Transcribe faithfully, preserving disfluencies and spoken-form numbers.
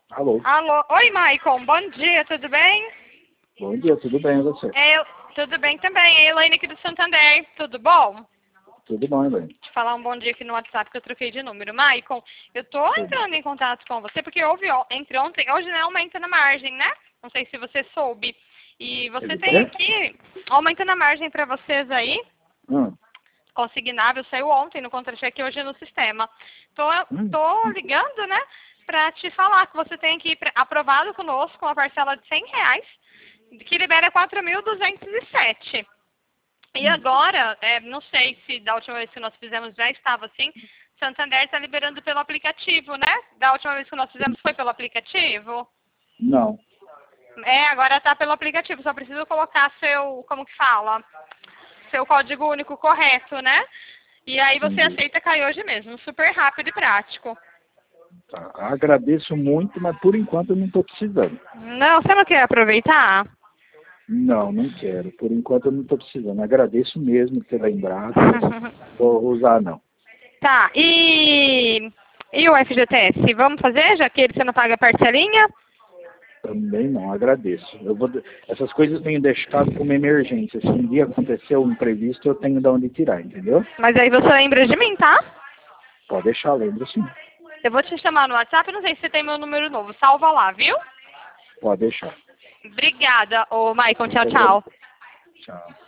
Alô? Alô? Oi, Maicon. Bom dia, tudo bem? Bom dia, tudo bem, e você? Eu, tudo bem também. É a Elaine aqui do Santander. Tudo bom? Tudo bom, Elaine? Te falar um bom dia aqui no WhatsApp que eu troquei de número. Maicon, eu tô Tudo. entrando em contato com você porque houve ó, entre ontem, hoje né, aumenta na margem, né? Não sei se você soube. E você Ele tem quê? aqui, aumenta na margem para vocês aí. Hum, Consignável saiu ontem no contra-cheque hoje no sistema. Tô, hum, tô ligando, né, para te falar que você tem aqui pra- aprovado conosco uma parcela de cem reais, que libera quatro mil duzentos e sete. E hum. agora, é, não sei se da última vez que nós fizemos já estava assim, Santander está liberando pelo aplicativo, né? Da última vez que nós fizemos foi pelo aplicativo? Não. É, agora está pelo aplicativo, só preciso colocar seu, como que fala? Seu código único correto, né? E aí você Entendi. aceita cair hoje mesmo, super rápido e prático. Tá. Agradeço muito, mas por enquanto eu não estou precisando. Não, você não quer aproveitar? Não, não quero. Por enquanto eu não estou precisando. Agradeço mesmo por ter lembrado, mas vou usar não. Tá, e, e o F G T S? Vamos fazer, já que você não paga a parcelinha? Também não, agradeço. Eu vou, essas coisas eu tenho deixado como emergência. Se um dia acontecer um imprevisto, eu tenho de onde tirar, entendeu? Mas aí você lembra de mim, tá? Pode deixar, lembro sim. Eu vou te chamar no WhatsApp, não sei se você tem meu número novo. Salva lá, viu? Pode deixar. Obrigada, ô Maicon. Tchau, tchau. Tchau.